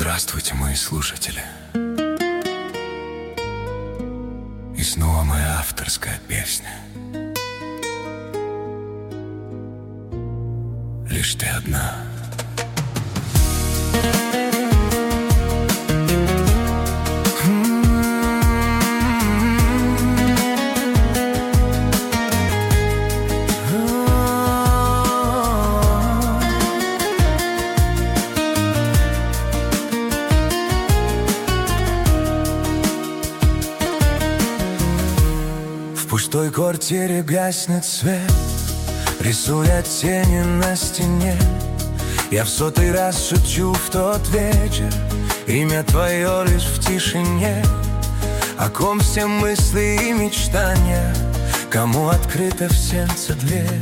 Здравствуйте, мои слушатели. И снова моя авторская песня. Лишь ты одна. В пустой квартире гаснет свет, рисуя тени на стене. Я в сотый раз шучу в тот вечер, имя твое лишь в тишине. О ком все мысли и мечтания, кому открыта в сердце дверь.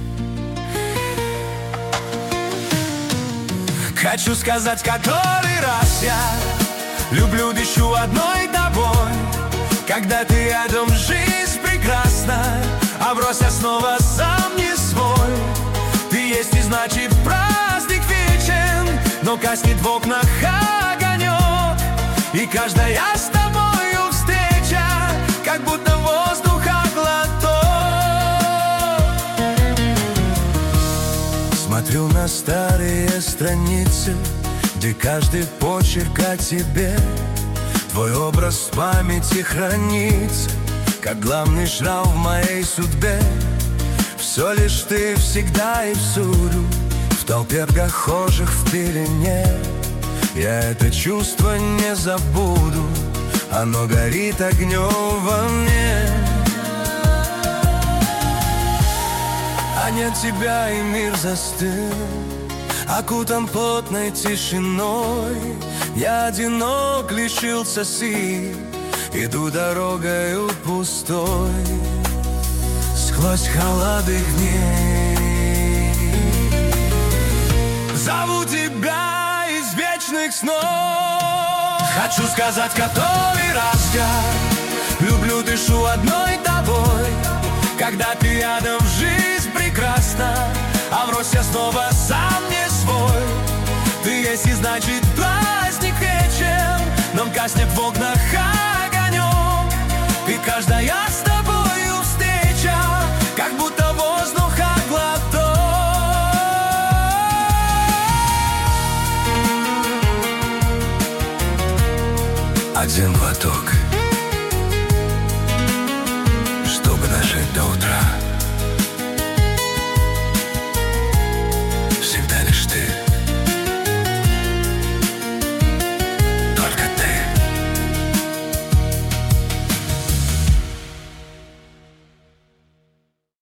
Хочу сказать, который раз я люблю, дышу одной тобой. Когда ты рядом, жизнь прекрасна, а брось я снова сам не свой. Ты есть и значит праздник вечен, но гаснет в окнах огонек. И каждая с тобою встреча, как будто воздуха глоток. Смотрю на старые страницы, где каждый почерк о тебе. Твой образ в памяти хранится, как главный шрам в моей судьбе. Все лишь ты всегда и всюду, в толпе прохожих в пелене. Я это чувство не забуду, оно горит огнем во мне. А нет тебя, и мир застыл, окутан плотной тишиной. Я одинок, лишился сил, иду дорогою пустой. Сквозь холодных дней зову тебя из вечных снов. Хочу сказать, который раз я люблю, дышу одной тобой. Когда ты рядом, жизнь прекрасна, а врозь я снова сам не свой. Ты есть и значит праздник вечер, но гаснет в окнах